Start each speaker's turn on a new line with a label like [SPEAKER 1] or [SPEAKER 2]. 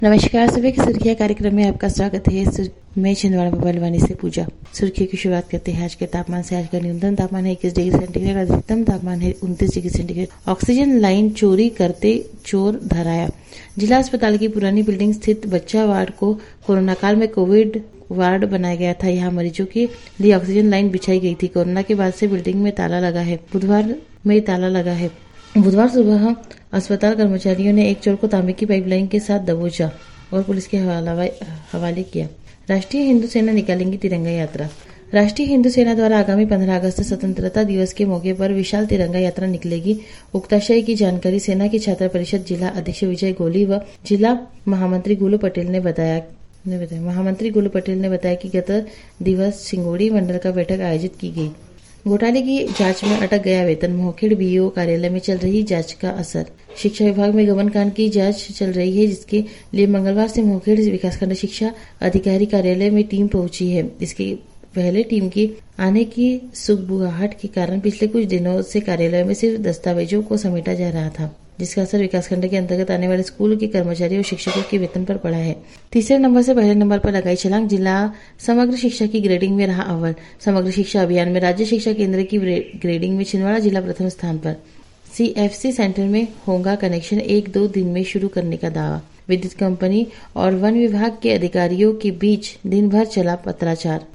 [SPEAKER 1] नमस्कार, सभी की सुर्खियां कार्यक्रम में आपका स्वागत है। मैं छिंदवाड़ा बलवानी से पूजा। सुर्खियों की शुरुआत करते हैं आज के तापमान से। आज का न्यूनतम तापमान है 21 डिग्री सेंटीग्रेड, अधिकतम तापमान है 29 डिग्री सेंटीग्रेड। ऑक्सीजन लाइन चोरी करते चोर धराया। जिला अस्पताल की पुरानी बिल्डिंग स्थित बच्चा वार्ड को कोरोना काल में कोविड वार्ड बनाया गया था। यहाँ मरीजों के लिए ऑक्सीजन लाइन बिछाई गई थी। कोरोना के बाद से बिल्डिंग में ताला लगा है। बुधवार सुबह अस्पताल कर्मचारियों ने एक चोर को तांबे की पाइपलाइन के साथ दबोचा और पुलिस के हवाले किया। राष्ट्रीय हिंदू सेना निकालेंगी तिरंगा यात्रा। राष्ट्रीय हिंदू सेना द्वारा आगामी 15 अगस्त स्वतंत्रता दिवस के मौके पर विशाल तिरंगा यात्रा निकलेगी। उक्ताशय की जानकारी सेना की छात्र परिषद जिला अध्यक्ष विजय गोली व जिला महामंत्री गुलू पटेल ने बताया। महामंत्री गुलू पटेल ने बताया कि गत दिवस सिंगोड़ी मंडल का बैठक आयोजित की गई। घोटाले की जांच में अटक गया वेतन। मोखेड़ बीईओ कार्यालय में चल रही जांच का असर। शिक्षा विभाग में गबन कांड की जांच चल रही है, जिसके लिए मंगलवार से मोखेड़ विकासखंड शिक्षा अधिकारी कार्यालय में टीम पहुंची है। इसके पहले टीम के आने की सुगबुगाहट के कारण पिछले कुछ दिनों से कार्यालय में सिर्फ दस्तावेजों को समेटा जा रहा था, जिसका असर विकासखंड के अंतर्गत आने वाले स्कूल के कर्मचारियों और शिक्षकों के वेतन पर पड़ा है। तीसरे नंबर से पहले नंबर पर लगाई छलांग। जिला समग्र शिक्षा की ग्रेडिंग में रहा अव्वल। समग्र शिक्षा अभियान में राज्य शिक्षा केंद्र की ग्रेडिंग में छिंदवाड़ा जिला प्रथम स्थान पर। CFC सेंटर में होगा कनेक्शन 1-2 दिन में शुरू करने का दावा। विद्युत कंपनी और वन विभाग के अधिकारियों के बीच दिन भर चला पत्राचार।